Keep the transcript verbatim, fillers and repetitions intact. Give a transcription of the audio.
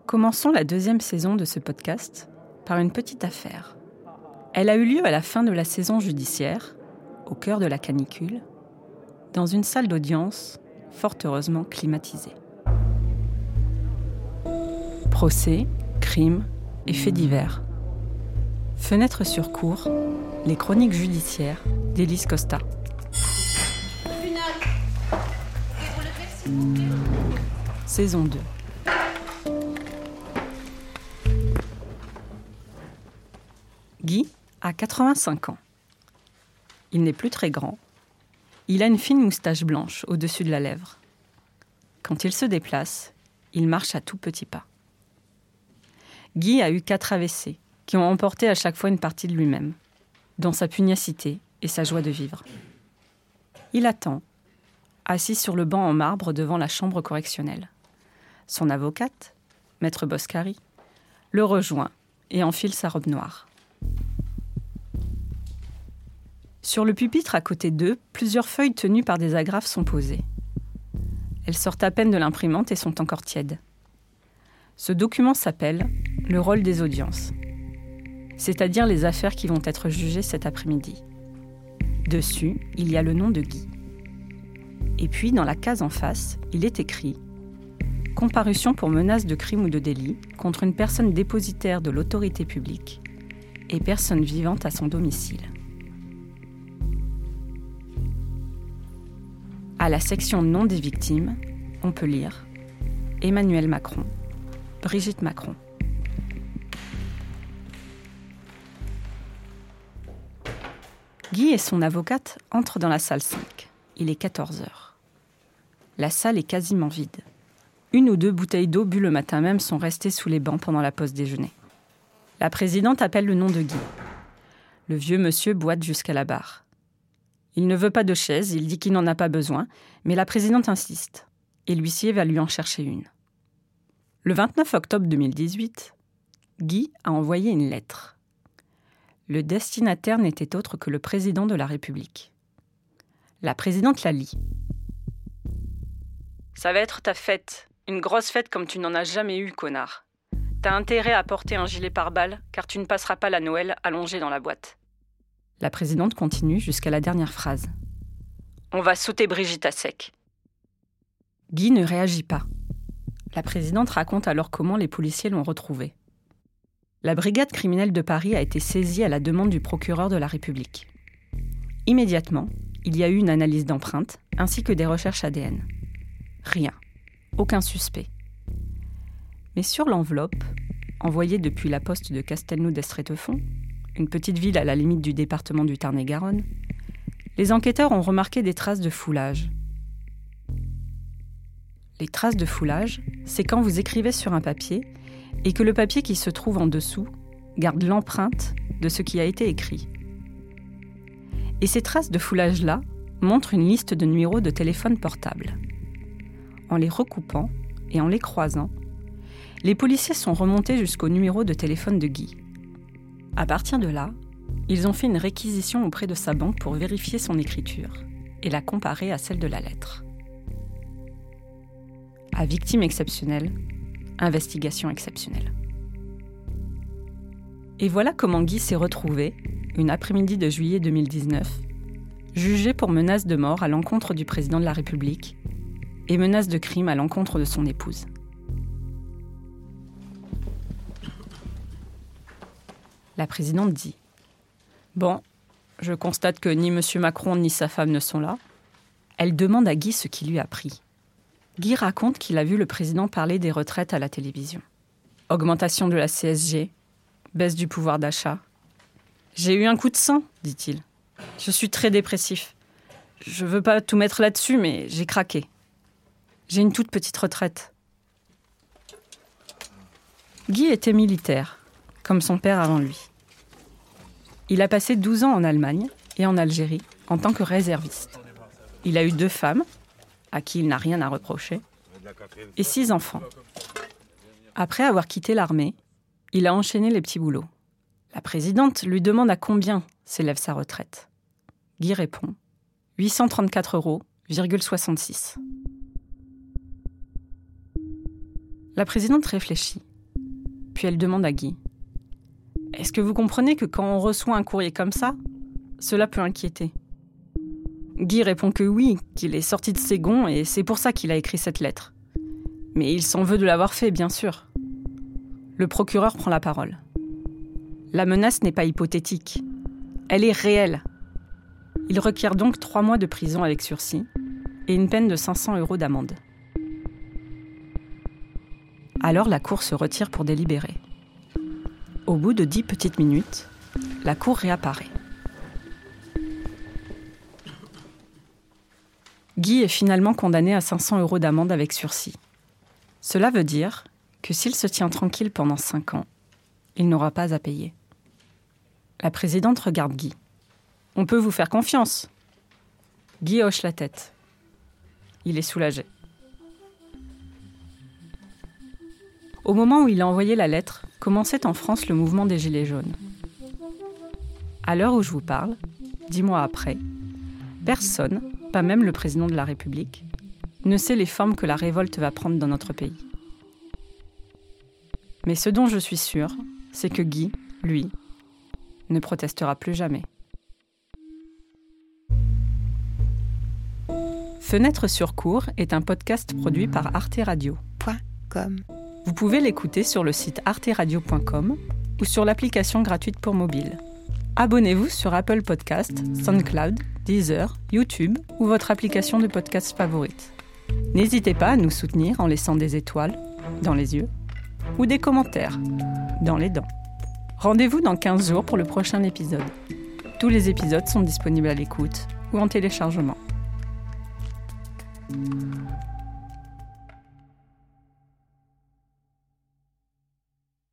Commençons la deuxième saison de ce podcast par une petite affaire. Elle a eu lieu à la fin de la saison judiciaire, au cœur de la canicule, dans une salle d'audience fort heureusement climatisée. Procès, crimes et faits divers. Fenêtre sur cour, les chroniques judiciaires d'Élise Costa. Saison deux. Guy a quatre-vingt-cinq ans. Il n'est plus très grand. Il a une fine moustache blanche au-dessus de la lèvre. Quand il se déplace, il marche à tout petits pas. Guy a eu quatre A V C qui ont emporté à chaque fois une partie de lui-même, dont sa pugnacité et sa joie de vivre. Il attend, assis sur le banc en marbre devant la chambre correctionnelle. Son avocate, Maître Boscari, le rejoint et enfile sa robe noire. Sur le pupitre à côté d'eux, plusieurs feuilles tenues par des agrafes sont posées. Elles sortent à peine de l'imprimante et sont encore tièdes. Ce document s'appelle « Le rôle des audiences », c'est-à-dire les affaires qui vont être jugées cet après-midi. Dessus, il y a le nom de Guy. Et puis, dans la case en face, il est écrit « Comparution pour menace de crime ou de délit contre une personne dépositaire de l'autorité publique et personne vivante à son domicile ». À la section nom des victimes, on peut lire Emmanuel Macron, Brigitte Macron. Guy et son avocate entrent dans la salle cinq. Il est quatorze heures. La salle est quasiment vide. Une ou deux bouteilles d'eau bues le matin même sont restées sous les bancs pendant la pause déjeuner. La présidente appelle le nom de Guy. Le vieux monsieur boite jusqu'à la barre. Il ne veut pas de chaise, il dit qu'il n'en a pas besoin, mais la présidente insiste, et l'huissier va lui en chercher une. Le vingt-neuf octobre deux mille dix-huit, Guy a envoyé une lettre. Le destinataire n'était autre que le président de la République. La présidente la lit. « Ça va être ta fête, une grosse fête comme tu n'en as jamais eu, connard. T'as intérêt à porter un gilet pare-balles, car tu ne passeras pas la Noël allongé dans la boîte. » La présidente continue jusqu'à la dernière phrase. « On va sauter Brigitte à sec. » Guy ne réagit pas. La présidente raconte alors comment les policiers l'ont retrouvé. La brigade criminelle de Paris a été saisie à la demande du procureur de la République. Immédiatement, il y a eu une analyse d'empreintes ainsi que des recherches A D N. Rien. Aucun suspect. Mais sur l'enveloppe, envoyée depuis la poste de Castelnau-d'Estrétefond, une petite ville à la limite du département du Tarn-et-Garonne, les enquêteurs ont remarqué des traces de foulage. Les traces de foulage, c'est quand vous écrivez sur un papier et que le papier qui se trouve en dessous garde l'empreinte de ce qui a été écrit. Et ces traces de foulage-là montrent une liste de numéros de téléphone portable. En les recoupant et en les croisant, les policiers sont remontés jusqu'au numéro de téléphone de Guy. À partir de là, ils ont fait une réquisition auprès de sa banque pour vérifier son écriture et la comparer à celle de la lettre. À victime exceptionnelle, investigation exceptionnelle. Et voilà comment Guy s'est retrouvé, une après-midi de juillet deux mille dix-neuf, jugé pour menace de mort à l'encontre du président de la République et menace de crime à l'encontre de son épouse. La présidente dit « Bon, je constate que ni M. Macron ni sa femme ne sont là. » Elle demande à Guy ce qui lui a pris. Guy raconte qu'il a vu le président parler des retraites à la télévision. Augmentation de la C S G, baisse du pouvoir d'achat. « J'ai eu un coup de sang, dit-il. Je suis très dépressif. Je veux pas tout mettre là-dessus, mais j'ai craqué. J'ai une toute petite retraite. » Guy était militaire, comme son père avant lui. Il a passé douze ans en Allemagne et en Algérie en tant que réserviste. Il a eu deux femmes, à qui il n'a rien à reprocher, et six enfants. Après avoir quitté l'armée, il a enchaîné les petits boulots. La présidente lui demande à combien s'élève sa retraite. Guy répond « huit cent trente-quatre euros virgule soixante-six ». La présidente réfléchit Puis elle demande à Guy. « Est-ce que vous comprenez que quand on reçoit un courrier comme ça, cela peut inquiéter ?» Guy répond que oui, qu'il est sorti de ses gonds et c'est pour ça qu'il a écrit cette lettre. Mais il s'en veut de l'avoir fait, bien sûr. Le procureur prend la parole. La menace n'est pas hypothétique. Elle est réelle. Il requiert donc trois mois de prison avec sursis et une peine de cinq cents euros d'amende. Alors la cour se retire pour délibérer. Au bout de dix petites minutes, la cour réapparaît. Guy est finalement condamné à cinq cents euros d'amende avec sursis. Cela veut dire que s'il se tient tranquille pendant cinq ans, il n'aura pas à payer. La présidente regarde Guy. « On peut vous faire confiance ?» Guy hoche la tête. Il est soulagé. Au moment où il a envoyé la lettre, commençait en France le mouvement des Gilets jaunes. À l'heure où je vous parle, dix mois après, personne, pas même le président de la République, ne sait les formes que la révolte va prendre dans notre pays. Mais ce dont je suis sûre, c'est que Guy, lui, ne protestera plus jamais. Fenêtre sur cour est un podcast produit par Arte Radio. .com. Vous pouvez l'écouter sur le site arte radio point com ou sur l'application gratuite pour mobile. Abonnez-vous sur Apple Podcasts, SoundCloud, Deezer, YouTube ou votre application de podcast favorite. N'hésitez pas à nous soutenir en laissant des étoiles dans les yeux ou des commentaires dans les dents. Rendez-vous dans quinze jours pour le prochain épisode. Tous les épisodes sont disponibles à l'écoute ou en téléchargement.